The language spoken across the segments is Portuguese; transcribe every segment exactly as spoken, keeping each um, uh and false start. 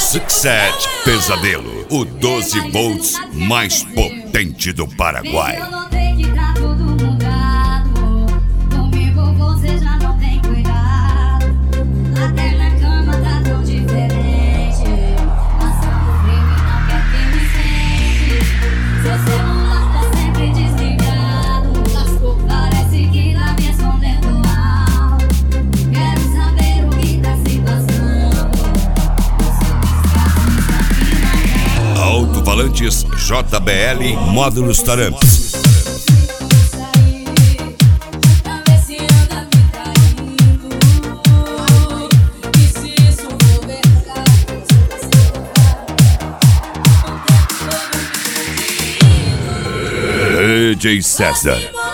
Success Pesadelo, o doze volts mais potente do Paraguai. Eu notei que tá tudo mudado. Comigo você já não tem cuidado. Até na cama tá tão diferente. Passando frio e não quer que me sente. Seu celular tá sempre desligado. Lascou, parece que tá me escondendo algo. Quero saber o que tá se passando. O seu desgaste está aqui na Alto-falantes J B L Módulos Taramps. D J César.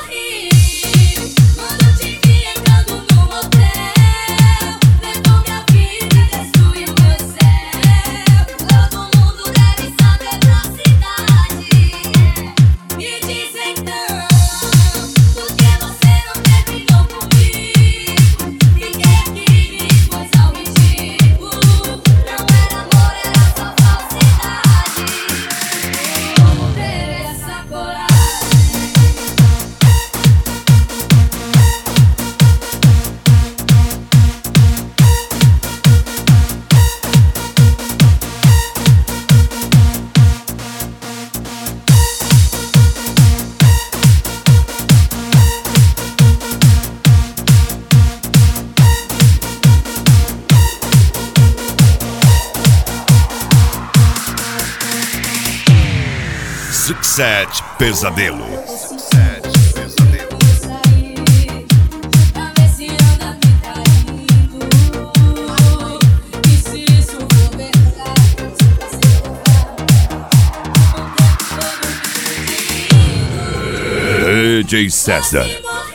Success Pesadelo. D J César.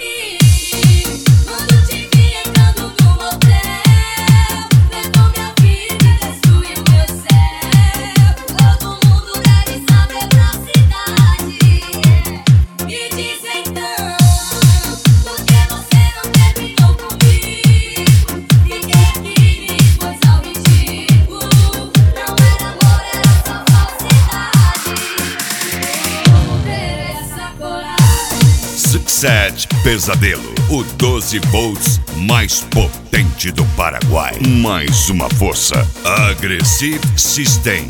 Success Pesadelo, o doze volts mais potente do Paraguai. Mais uma força. Aggressive System.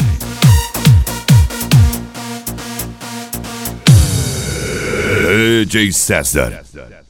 D J César.